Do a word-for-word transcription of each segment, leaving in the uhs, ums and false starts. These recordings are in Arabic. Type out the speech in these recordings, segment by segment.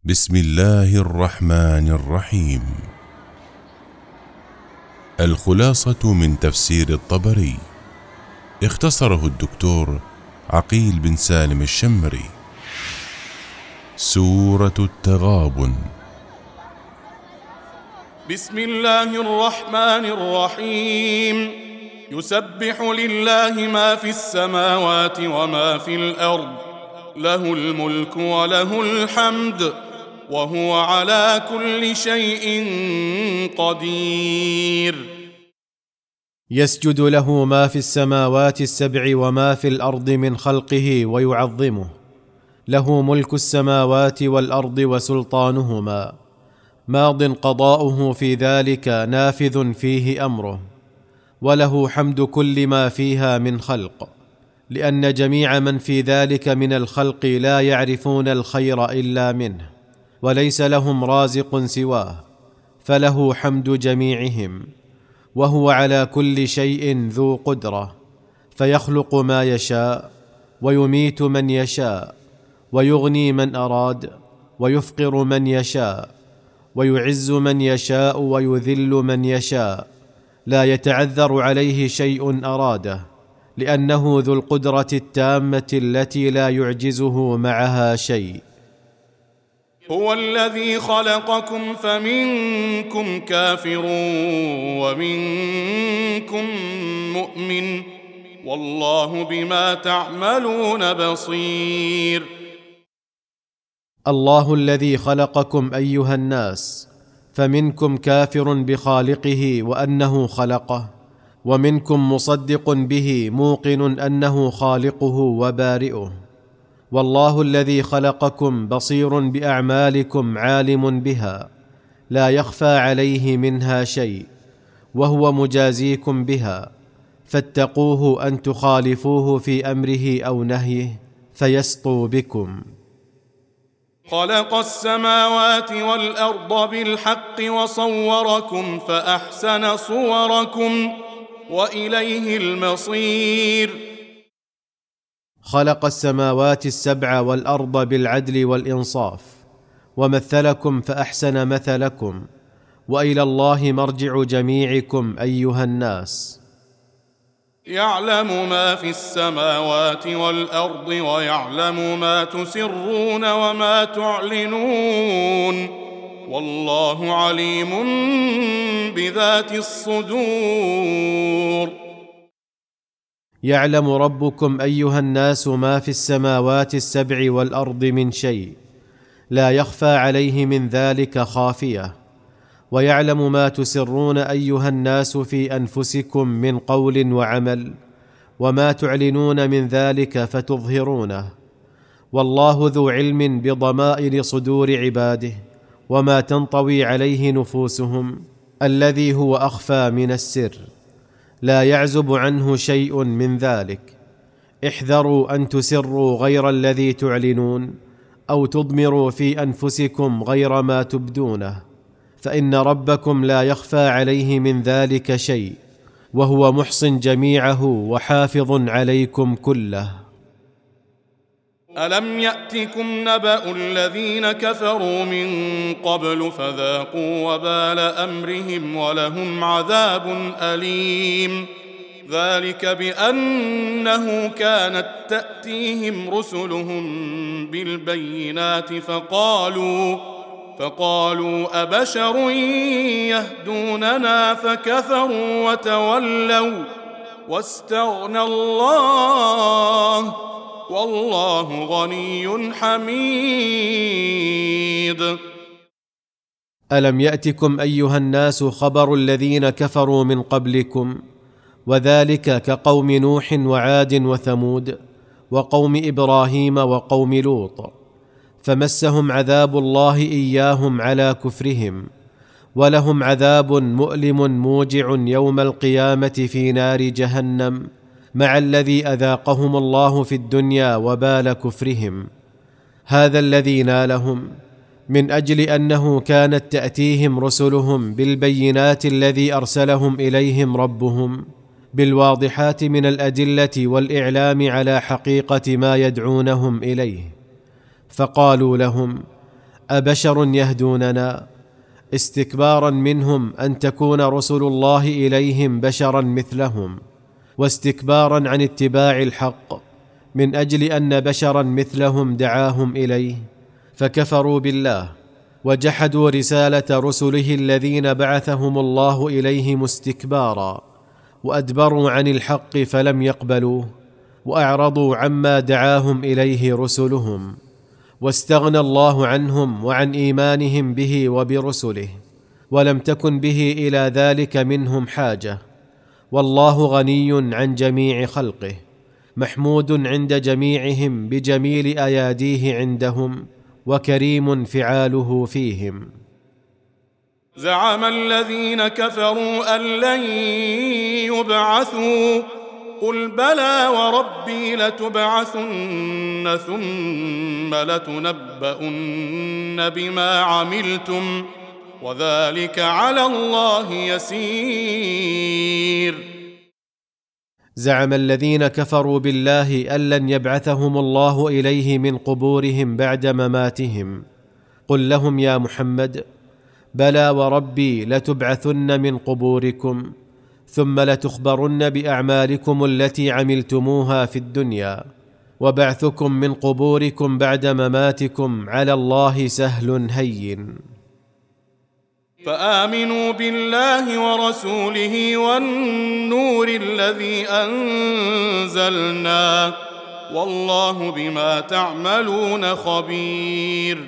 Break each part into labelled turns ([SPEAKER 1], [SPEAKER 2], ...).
[SPEAKER 1] بسم الله الرحمن الرحيم. الخلاصة من تفسير الطبري، اختصره الدكتور عقيل بن سالم الشمري. سورة التغابن.
[SPEAKER 2] بسم الله الرحمن الرحيم. يسبح لله ما في السماوات وما في الأرض، له الملك وله الحمد، وهو على كل شيء قدير.
[SPEAKER 3] يسجد له ما في السماوات السبع وما في الأرض من خلقه ويعظمه، له ملك السماوات والأرض وسلطانهما، ماض قضاؤه في ذلك، نافذ فيه أمره، وله حمد كل ما فيها من خلق، لأن جميع من في ذلك من الخلق لا يعرفون الخير إلا منه، وليس لهم رازق سواه، فله حمد جميعهم، وهو على كل شيء ذو قدرة، فيخلق ما يشاء ويميت من يشاء، ويغني من أراد ويفقر من يشاء، ويعز من يشاء ويذل من يشاء، لا يتعذر عليه شيء أراده، لأنه ذو القدرة التامة التي لا يعجزه معها شيء.
[SPEAKER 2] هو الذي خلقكم فمنكم كافر ومنكم مؤمن، والله بما تعملون بصير.
[SPEAKER 3] الله الذي خلقكم أيها الناس، فمنكم كافر بخالقه وأنه خلقه، ومنكم مصدق به موقن أنه خالقه وبارئه. والله الذي خلقكم بصير بأعمالكم، عالم بها، لا يخفى عليه منها شيء، وهو مجازيكم بها، فاتقوه أن تخالفوه في أمره أو نهيه فيسطو بكم.
[SPEAKER 2] خلق السماوات والأرض بالحق وصوركم فأحسن صوركم وإليه المصير.
[SPEAKER 3] خلق السماوات السبع والأرض بالعدل والإنصاف، ومثلكم فأحسن مثلكم، وإلى الله مرجع جميعكم أيها الناس.
[SPEAKER 2] يعلم ما في السماوات والأرض، ويعلم ما تسرون وما تعلنون، والله عليم بذات الصدور.
[SPEAKER 3] يعلم ربكم أيها الناس ما في السماوات السبع والأرض من شيء، لا يخفى عليه من ذلك خافية، ويعلم ما تسرون أيها الناس في أنفسكم من قول وعمل، وما تعلنون من ذلك فتظهرونه، والله ذو علم بضمائر صدور عباده وما تنطوي عليه نفوسهم، الذي هو أخفى من السر، لا يعزب عنه شيء من ذلك. احذروا أن تسروا غير الذي تعلنون، أو تضمروا في أنفسكم غير ما تبدونه، فإن ربكم لا يخفى عليه من ذلك شيء، وهو محصن جميعه وحافظ عليكم كله.
[SPEAKER 2] ألم يأتكم نبأ الذين كفروا من قبل فذاقوا وبال أمرهم ولهم عذاب أليم. ذلك بأنه كانت تأتيهم رسلهم بالبينات فقالوا فقالوا أبشر يهدوننا فكفروا وتولوا واستغنى الله، والله غني حميد.
[SPEAKER 3] ألم يأتكم أيها الناس خبر الذين كفروا من قبلكم، وذلك كقوم نوح وعاد وثمود وقوم إبراهيم وقوم لوط، فمسهم عذاب الله إياهم على كفرهم، ولهم عذاب مؤلم موجع يوم القيامة في نار جهنم، مع الذي أذاقهم الله في الدنيا وبال كفرهم. هذا الذي نالهم من أجل أنه كانت تأتيهم رسلهم بالبينات الذي أرسلهم إليهم ربهم بالواضحات من الأدلة والإعلام على حقيقة ما يدعونهم إليه، فقالوا لهم أبشر يهدوننا؟ استكبارا منهم أن تكون رسل الله إليهم بشرا مثلهم، واستكبارا عن اتباع الحق من أجل أن بشرا مثلهم دعاهم إليه، فكفروا بالله وجحدوا رسالة رسله الذين بعثهم الله إليهم استكبارا، وأدبروا عن الحق فلم يقبلوه، وأعرضوا عما دعاهم إليه رسلهم، واستغنى الله عنهم وعن إيمانهم به وبرسله، ولم تكن به إلى ذلك منهم حاجة، والله غني عن جميع خلقه، محمود عند جميعهم بجميل أياديه عندهم، وكريم فعاله فيهم.
[SPEAKER 2] زعم الذين كفروا أن لن يبعثوا قل بلى وربي لتبعثن ثم لتنبؤن بما عملتم وذلك على الله يسير.
[SPEAKER 3] زعم الذين كفروا بالله أن لن يبعثهم الله إليه من قبورهم بعد مماتهم. قل لهم يا محمد: بلى وربي لتبعثن من قبوركم ثم لتخبرن بأعمالكم التي عملتموها في الدنيا، وبعثكم من قبوركم بعد مماتكم على الله سهل هين.
[SPEAKER 2] فآمنوا بالله ورسوله والنور الذي أنزلنا والله بما تعملون خبير.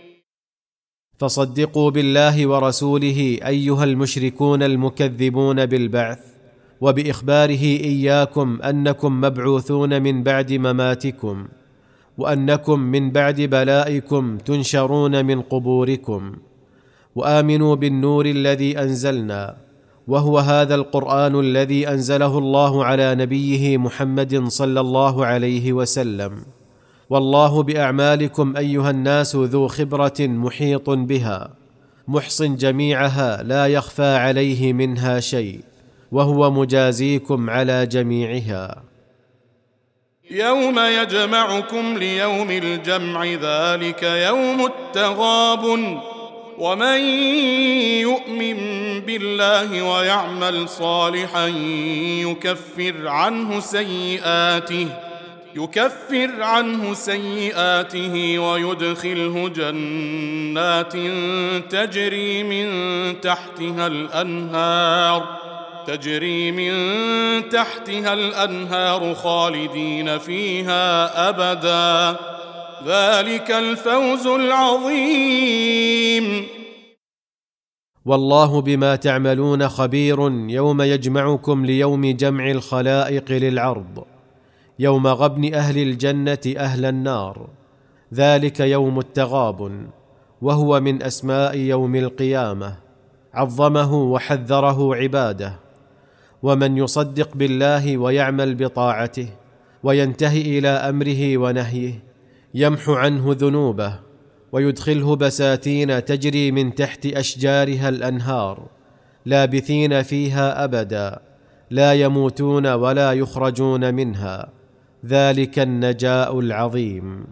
[SPEAKER 3] فصدقوا بالله ورسوله أيها المشركون المكذبون بالبعث، وبإخباره إياكم أنكم مبعوثون من بعد مماتكم، وأنكم من بعد بلائكم تنشرون من قبوركم. وآمنوا بالنور الذي أنزلنا، وهو هذا القرآن الذي أنزله الله على نبيه محمد صلى الله عليه وسلم. والله بأعمالكم أيها الناس ذو خبرة محيط بها، محصن جميعها لا يخفى عليه منها شيء، وهو مجازيكم على جميعها.
[SPEAKER 2] يوم يجمعكم ليوم الجمع ذلك يوم التغابن ومن يؤمن بالله ويعمل صالحا يكفر عنه سيئاته يكفر عنه سيئاته ويدخله جنات تجري من تحتها الأنهار تجري من تحتها الأنهار خالدين فيها أبدا ذلك الفوز العظيم.
[SPEAKER 3] والله بما تعملون خبير يوم يجمعكم ليوم جمع الخلائق للعرض، يوم غبن أهل الجنة أهل النار، ذلك يوم التغابن، وهو من أسماء يوم القيامة، عظمه وحذره عباده. ومن يصدق بالله ويعمل بطاعته وينتهي إلى أمره ونهيه يمحو عنه ذنوبه، ويدخله بساتين تجري من تحت أشجارها الأنهار، لابثين فيها أبدا، لا يموتون ولا يخرجون منها، ذلك النجاء العظيم.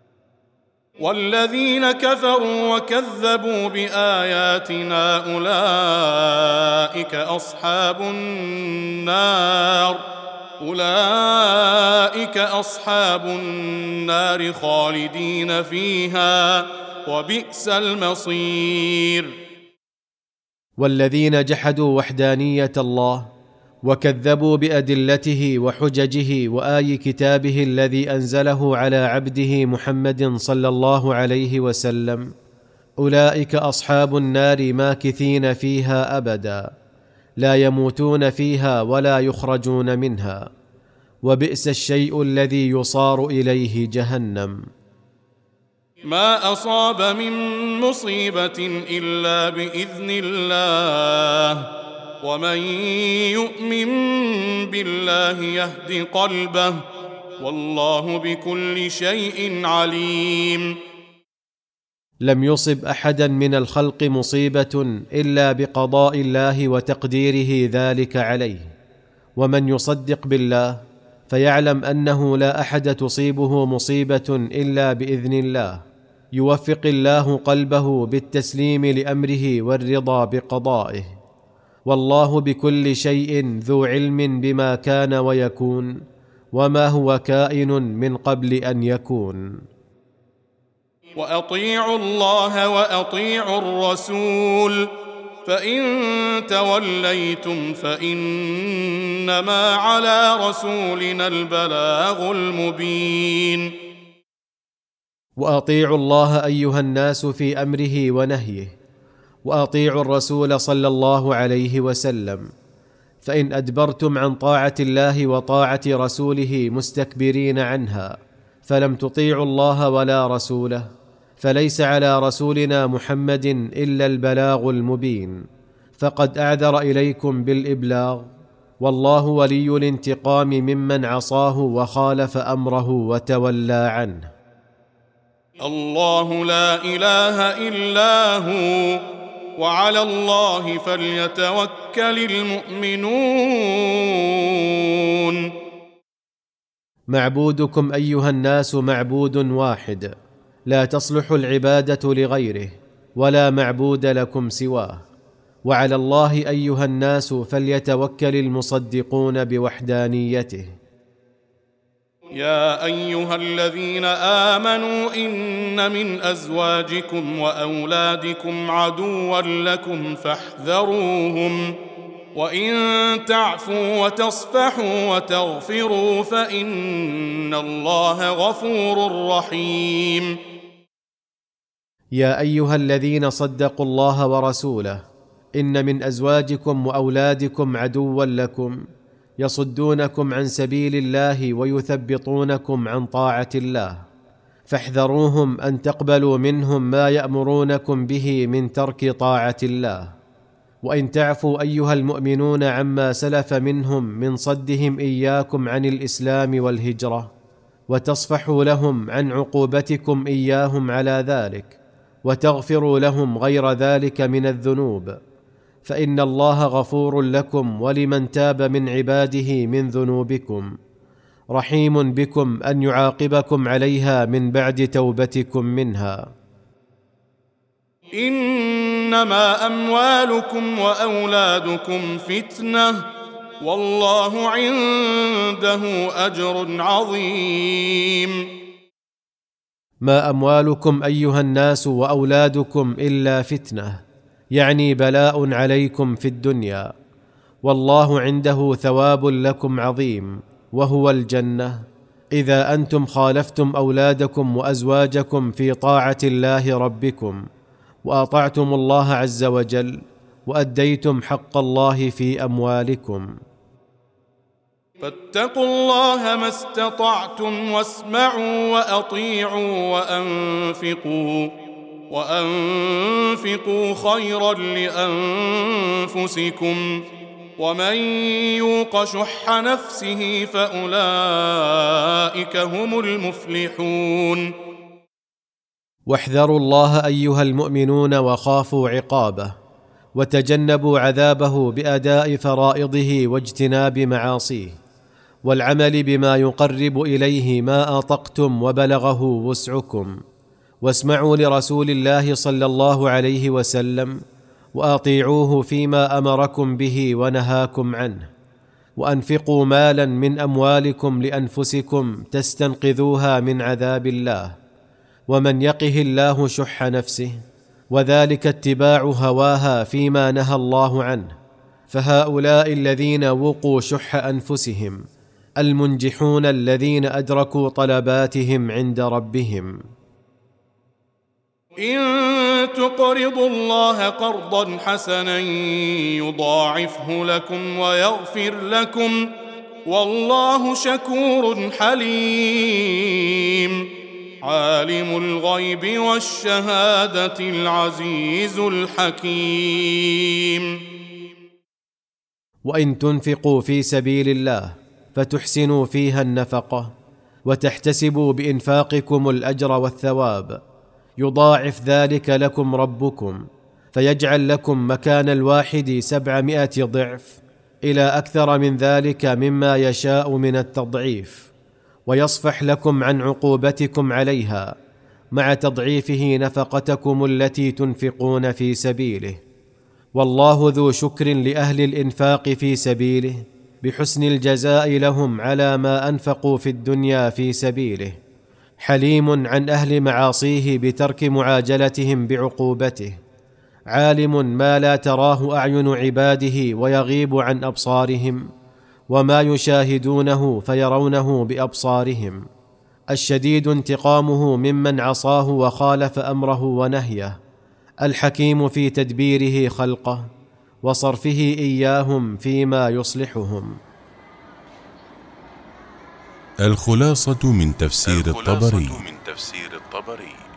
[SPEAKER 2] والذين كفروا وكذبوا بآياتنا أولئك أصحاب النار أولئك أصحاب النار خالدين فيها وبئس المصير.
[SPEAKER 3] والذين جحدوا وحدانية الله وكذبوا بأدلته وحججه وآي كتابه الذي أنزله على عبده محمد صلى الله عليه وسلم، أولئك أصحاب النار ماكثين فيها أبدا، لا يموتون فيها ولا يخرجون منها، وبئس الشيء الذي يصار إليه جهنم.
[SPEAKER 2] ما أصاب من مصيبة إلا بإذن الله ومن يؤمن بالله يهد قلبه والله بكل شيء عليم.
[SPEAKER 3] لم يصب أحدا من الخلق مصيبة إلا بقضاء الله وتقديره ذلك عليه، ومن يصدق بالله فيعلم أنه لا أحد تصيبه مصيبة إلا بإذن الله، يوفق الله قلبه بالتسليم لأمره والرضا بقضائه. والله بكل شيء ذو علم بما كان ويكون وما هو كائن من قبل أن يكون.
[SPEAKER 2] وأطيعوا الله وأطيعوا الرسول فإن توليتم فإنما على رسولنا البلاغ المبين.
[SPEAKER 3] وأطيعوا الله أيها الناس في أمره ونهيه، وأطيعوا الرسول صلى الله عليه وسلم، فإن أدبرتم عن طاعة الله وطاعة رسوله مستكبرين عنها فلم تطيعوا الله ولا رسوله، فليس على رسولنا محمد إلا البلاغ المبين، فقد أعذر إليكم بالإبلاغ، والله ولي الانتقام ممن عصاه وخالف أمره وتولى عنه.
[SPEAKER 2] الله لا إله إلا هو وعلى الله فليتوكل المؤمنون.
[SPEAKER 3] معبودكم أيها الناس معبود واحد، لا تصلح العبادة لغيره ولا معبود لكم سواه، وعلى الله أيها الناس فليتوكل المصدقون بوحدانيته.
[SPEAKER 2] يا أيها الذين آمنوا إن من أزواجكم وأولادكم عدوا لكم فاحذروهم، وإن تعفوا وتصفحوا وتغفروا فإن الله غفور رحيم.
[SPEAKER 3] يا أيها الذين صدقوا الله ورسوله إن من أزواجكم وأولادكم عدوا لكم يصدونكم عن سبيل الله ويثبطونكم عن طاعة الله، فاحذروهم أن تقبلوا منهم ما يأمرونكم به من ترك طاعة الله. وإن تعفوا أيها المؤمنون عما سلف منهم من صدهم إياكم عن الإسلام والهجرة، وتصفحوا لهم عن عقوبتكم إياهم على ذلك، وتغفروا لهم غير ذلك من الذنوب، فإن الله غفور لكم ولمن تاب من عباده من ذنوبكم، رحيم بكم أن يعاقبكم عليها من بعد توبتكم منها.
[SPEAKER 2] إنما أموالكم وأولادكم فتنة والله عنده أجر عظيم.
[SPEAKER 3] ما أموالكم أيها الناس وأولادكم إلا فتنة، يعني بلاء عليكم في الدنيا، والله عنده ثواب لكم عظيم وهو الجنة، إذا أنتم خالفتم أولادكم وأزواجكم في طاعة الله ربكم، وأطعتم الله عز وجل، وأديتم حق الله في أموالكم.
[SPEAKER 2] فاتقوا الله ما استطعتم واسمعوا وأطيعوا وأنفقوا وأنفقوا خيرا لأنفسكم، ومن يوق شح نفسه فأولئك هم المفلحون.
[SPEAKER 3] واحذروا الله أيها المؤمنون وخافوا عقابه، وتجنبوا عذابه بأداء فرائضه واجتناب معاصيه، والعمل بما يقرب إليه ما أطقتم وبلغه وسعكم. واسمعوا لرسول الله صلى الله عليه وسلم، وأطيعوه فيما أمركم به ونهاكم عنه، وأنفقوا مالا من أموالكم لأنفسكم تستنقذوها من عذاب الله، ومن يقه الله شح نفسه، وذلك اتباع هواها فيما نهى الله عنه، فهؤلاء الذين وقوا شح أنفسهم المنجحون الذين أدركوا طلباتهم عند ربهم.
[SPEAKER 2] إن تقرضوا الله قرضا حسنا يضاعفه لكم ويغفر لكم والله شكور حليم. عالم الغيب والشهادة العزيز الحكيم.
[SPEAKER 3] وإن تنفقوا في سبيل الله فتحسنوا فيها النفقة، وتحتسبوا بإنفاقكم الأجر والثواب، يضاعف ذلك لكم ربكم، فيجعل لكم مكان الواحد سبعمائة ضعف إلى أكثر من ذلك مما يشاء من التضعيف، ويصفح لكم عن عقوبتكم عليها، مع تضعيفه نفقتكم التي تنفقون في سبيله. والله ذو شكر لأهل الإنفاق في سبيله بحسن الجزاء لهم على ما أنفقوا في الدنيا في سبيله، حليم عن أهل معاصيه بترك معاجلتهم بعقوبته، عالم ما لا تراه أعين عباده ويغيب عن أبصارهم، وما يشاهدونه فيرونه بأبصارهم، الشديد انتقامه ممن عصاه وخالف أمره ونهيه، الحكيم في تدبيره خلقه وصرفه إياهم فيما يصلحهم.
[SPEAKER 1] الخلاصة من تفسير
[SPEAKER 4] الخلاصة
[SPEAKER 1] الطبري.
[SPEAKER 4] من تفسير الطبري